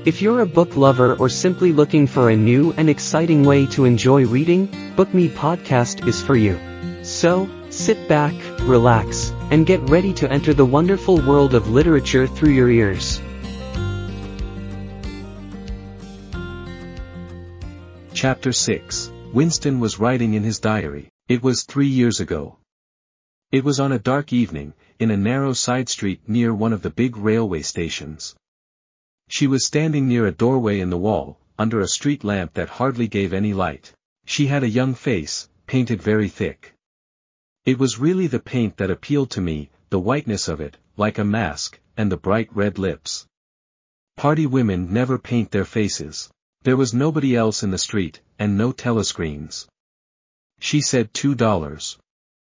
If you're a book lover or simply looking for a new and exciting way to enjoy reading, Book Me Podcast is for you. So, sit back, relax, and get ready to enter the wonderful world of literature through your ears. Chapter 6. Winston was writing in his diary. It was 3 years ago. It was on a dark evening, in a narrow side street near one of the big railway stations. She was standing near a doorway in the wall, under a street lamp that hardly gave any light. She had a young face, painted very thick. It was really the paint that appealed to me, the whiteness of it, like a mask, and the bright red lips. Party women never paint their faces. There was nobody else in the street, and no telescreens. She said $2.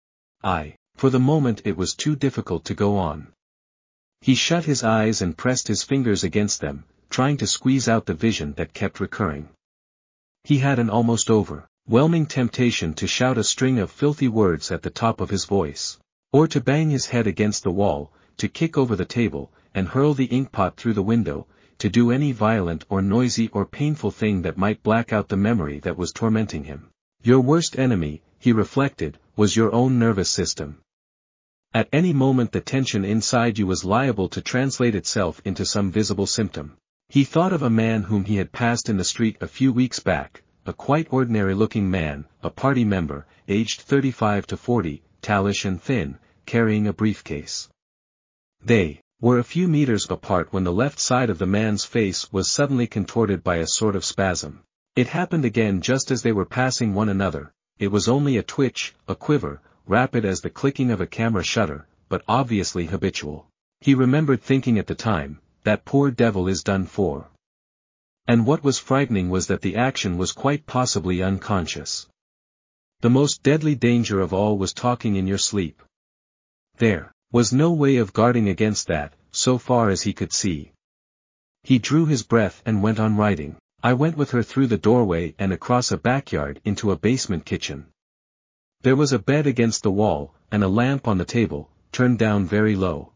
For the moment it was too difficult to go on. He shut his eyes and pressed his fingers against them, trying to squeeze out the vision that kept recurring. He had an almost overwhelming temptation to shout a string of filthy words at the top of his voice, or to bang his head against the wall, to kick over the table, and hurl the inkpot through the window, to do any violent or noisy or painful thing that might black out the memory that was tormenting him. Your worst enemy, he reflected, was your own nervous system. At any moment the tension inside you was liable to translate itself into some visible symptom. He thought of a man whom he had passed in the street a few weeks back, a quite ordinary-looking man, a party member, aged 35 to 40, tallish and thin, carrying a briefcase. They were a few meters apart when the left side of the man's face was suddenly contorted by a sort of spasm. It happened again just as they were passing one another. It was only a twitch, a quiver, rapid as the clicking of a camera shutter, but obviously habitual. He remembered thinking at the time, that poor devil is done for. And what was frightening was that the action was quite possibly unconscious. The most deadly danger of all was talking in your sleep. There was no way of guarding against that, so far as he could see. He drew his breath and went on writing. I went with her through the doorway and across a backyard into a basement kitchen. There was a bed against the wall, and a lamp on the table, turned down very low.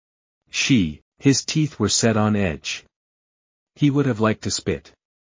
His teeth were set on edge. He would have liked to spit.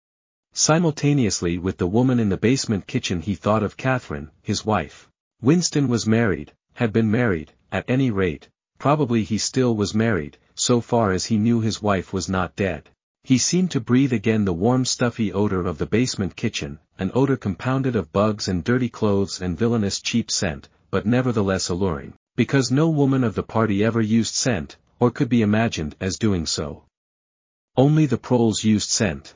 Simultaneously with the woman in the basement kitchen he thought of Catherine, his wife. Winston was married, had been married, at any rate, probably he still was married, so far as he knew his wife was not dead. He seemed to breathe again the warm stuffy odor of the basement kitchen, an odor compounded of bugs and dirty clothes and villainous cheap scent, but nevertheless alluring, because no woman of the party ever used scent, or could be imagined as doing so. Only the proles used scent.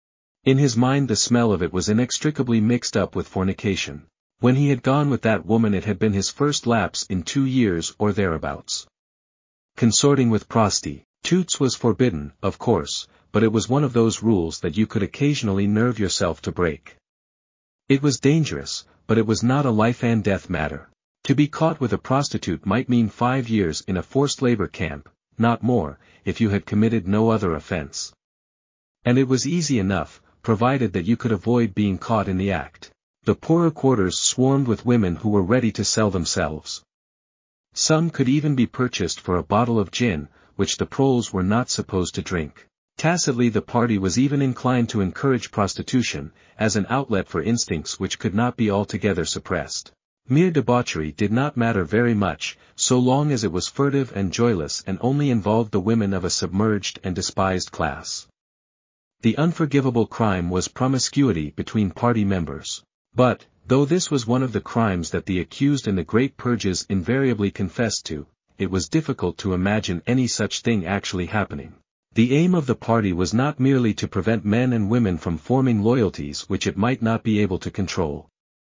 In his mind the smell of it was inextricably mixed up with fornication. When he had gone with that woman it had been his first lapse in 2 years or thereabouts. Consorting with prostitutes was forbidden, of course, but it was one of those rules that you could occasionally nerve yourself to break. It was dangerous, but it was not a life-and-death matter. To be caught with a prostitute might mean 5 years in a forced labor camp, not more, if you had committed no other offense. And it was easy enough, provided that you could avoid being caught in the act. The poorer quarters swarmed with women who were ready to sell themselves. Some could even be purchased for a bottle of gin, which the proles were not supposed to drink. Tacitly the party was even inclined to encourage prostitution, as an outlet for instincts which could not be altogether suppressed. Mere debauchery did not matter very much, so long as it was furtive and joyless and only involved the women of a submerged and despised class. The unforgivable crime was promiscuity between party members. But, though this was one of the crimes that the accused in the great purges invariably confessed to, it was difficult to imagine any such thing actually happening. The aim of the party was not merely to prevent men and women from forming loyalties which it might not be able to control.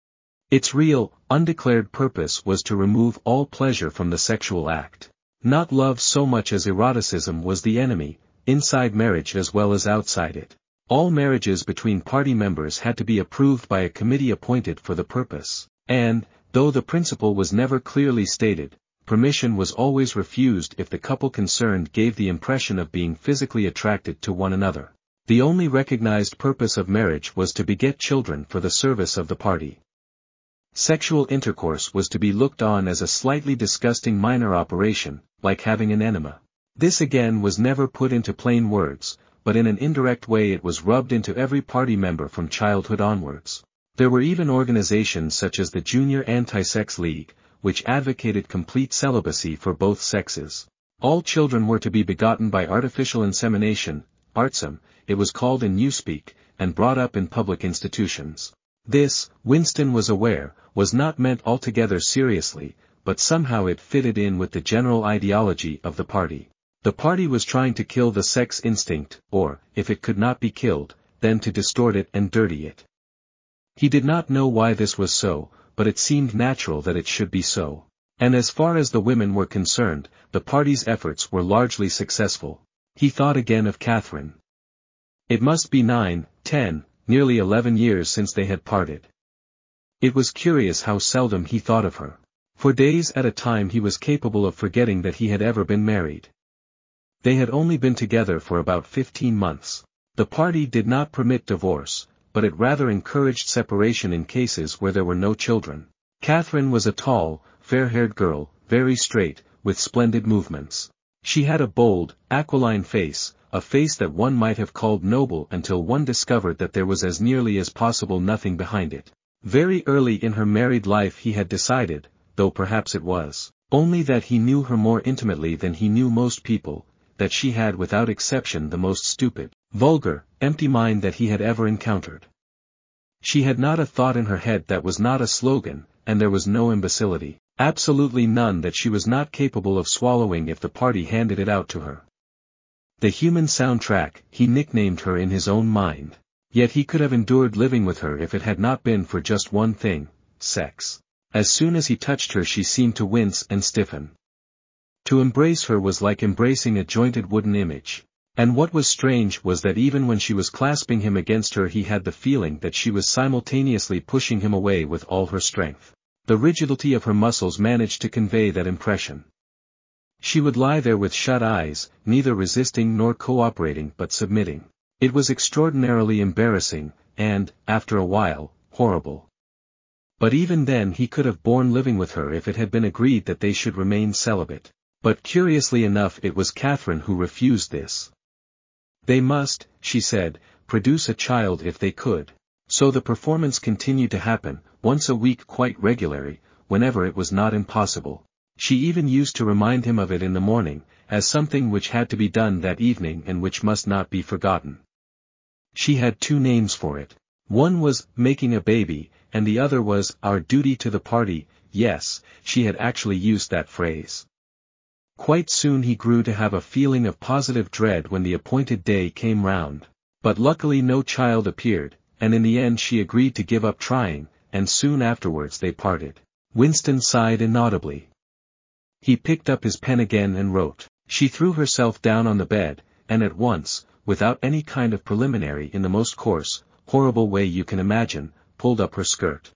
Its real, undeclared purpose was to remove all pleasure from the sexual act. Not love so much as eroticism was the enemy, inside marriage as well as outside it. All marriages between party members had to be approved by a committee appointed for the purpose, and, though the principle was never clearly stated, permission was always refused if the couple concerned gave the impression of being physically attracted to one another. The only recognized purpose of marriage was to beget children for the service of the party. Sexual intercourse was to be looked on as a slightly disgusting minor operation, like having an enema. This again was never put into plain words, but in an indirect way it was rubbed into every party member from childhood onwards. There were even organizations such as the Junior Anti-Sex League, which advocated complete celibacy for both sexes. All children were to be begotten by artificial insemination, ARTSM, it was called in Newspeak, and brought up in public institutions. This, Winston was aware, was not meant altogether seriously, but somehow it fitted in with the general ideology of the party. The party was trying to kill the sex instinct, or, if it could not be killed, then to distort it and dirty it. He did not know why this was so, but it seemed natural that it should be so. And as far as the women were concerned, the party's efforts were largely successful. He thought again of Catherine. It must be 9, 10, nearly 11 years since they had parted. It was curious how seldom he thought of her. For days at a time he was capable of forgetting that he had ever been married. They had only been together for about 15 months. The party did not permit divorce, but it rather encouraged separation in cases where there were no children. Catherine was a tall, fair-haired girl, very straight, with splendid movements. She had a bold, aquiline face, a face that one might have called noble until one discovered that there was as nearly as possible nothing behind it. Very early in her married life he had decided, though perhaps it was only that he knew her more intimately than he knew most people, that she had without exception the most stupid, vulgar, empty mind that he had ever encountered. She had not a thought in her head that was not a slogan, and there was no imbecility, absolutely none that she was not capable of swallowing if the party handed it out to her. The human soundtrack, he nicknamed her in his own mind. Yet he could have endured living with her if it had not been for just one thing, sex. As soon as he touched her she seemed to wince and stiffen. To embrace her was like embracing a jointed wooden image. And what was strange was that even when she was clasping him against her he had the feeling that she was simultaneously pushing him away with all her strength. The rigidity of her muscles managed to convey that impression. She would lie there with shut eyes, neither resisting nor cooperating but submitting. It was extraordinarily embarrassing, and, after a while, horrible. But even then he could have borne living with her if it had been agreed that they should remain celibate. But curiously enough it was Catherine who refused this. They must, she said, produce a child if they could. So the performance continued to happen, once a week quite regularly, whenever it was not impossible. She even used to remind him of it in the morning, as something which had to be done that evening and which must not be forgotten. She had two names for it. One was, making a baby, and the other was, our duty to the party. Yes, she had actually used that phrase. Quite soon he grew to have a feeling of positive dread when the appointed day came round. But luckily no child appeared, and in the end she agreed to give up trying, and soon afterwards they parted. Winston sighed inaudibly. He picked up his pen again and wrote. She threw herself down on the bed, and at once, without any kind of preliminary in the most coarse, horrible way you can imagine, pulled up her skirt.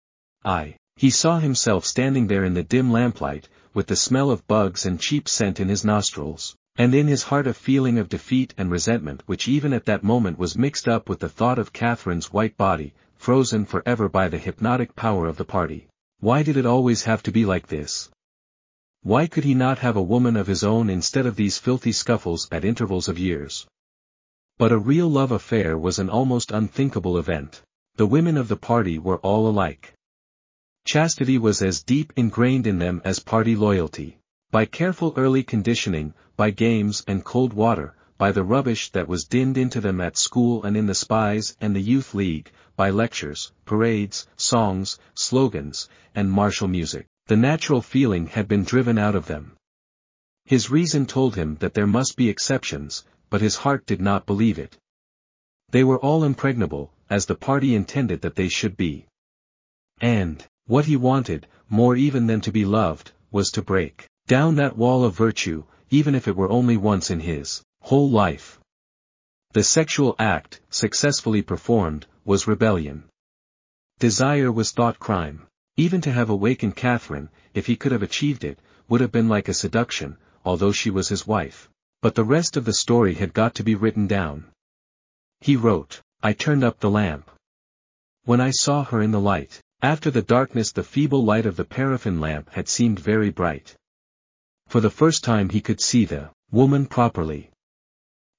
He saw himself standing there in the dim lamplight, with the smell of bugs and cheap scent in his nostrils, and in his heart a feeling of defeat and resentment which even at that moment was mixed up with the thought of Catherine's white body, frozen forever by the hypnotic power of the party. Why did it always have to be like this? Why could he not have a woman of his own instead of these filthy scuffles at intervals of years? But a real love affair was an almost unthinkable event. The women of the party were all alike. Chastity was as deep ingrained in them as party loyalty. By careful early conditioning, by games and cold water, by the rubbish that was dinned into them at school and in the spies and the youth league, by lectures, parades, songs, slogans, and martial music, the natural feeling had been driven out of them. His reason told him that there must be exceptions, but his heart did not believe it. They were all impregnable, as the party intended that they should be. And, what he wanted, more even than to be loved, was to break down that wall of virtue, even if it were only once in his whole life. The sexual act, successfully performed, was rebellion. Desire was thought crime. Even to have awakened Catherine, if he could have achieved it, would have been like a seduction, although she was his wife. But the rest of the story had got to be written down. He wrote, I turned up the lamp. When I saw her in the light, after the darkness the feeble light of the paraffin lamp had seemed very bright. For the first time he could see the woman properly.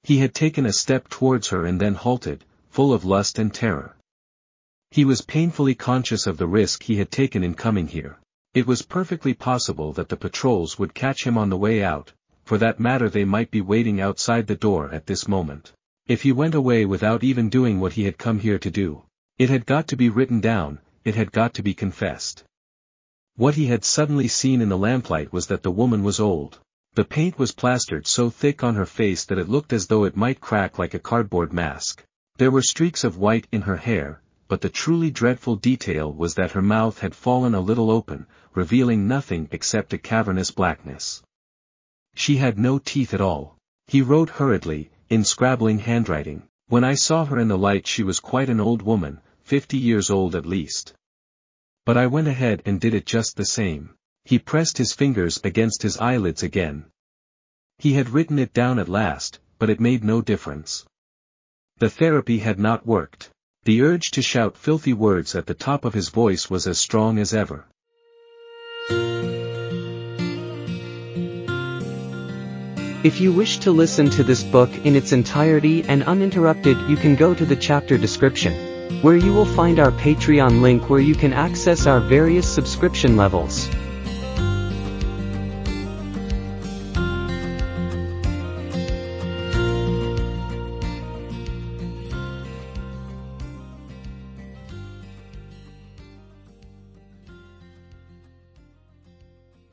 He had taken a step towards her and then halted, full of lust and terror. He was painfully conscious of the risk he had taken in coming here. It was perfectly possible that the patrols would catch him on the way out, for that matter they might be waiting outside the door at this moment. If he went away without even doing what he had come here to do, it had got to be written down, it had got to be confessed. What he had suddenly seen in the lamplight was that the woman was old. The paint was plastered so thick on her face that it looked as though it might crack like a cardboard mask. There were streaks of white in her hair, but the truly dreadful detail was that her mouth had fallen a little open, revealing nothing except a cavernous blackness. She had no teeth at all. He wrote hurriedly, in scrabbling handwriting. When I saw her in the light she was quite an old woman, 50 years old at least. But I went ahead and did it just the same. He pressed his fingers against his eyelids again. He had written it down at last, but it made no difference. The therapy had not worked. The urge to shout filthy words at the top of his voice was as strong as ever. If you wish to listen to this book in its entirety and uninterrupted, you can go to the chapter description, where you will find our Patreon link where you can access our various subscription levels.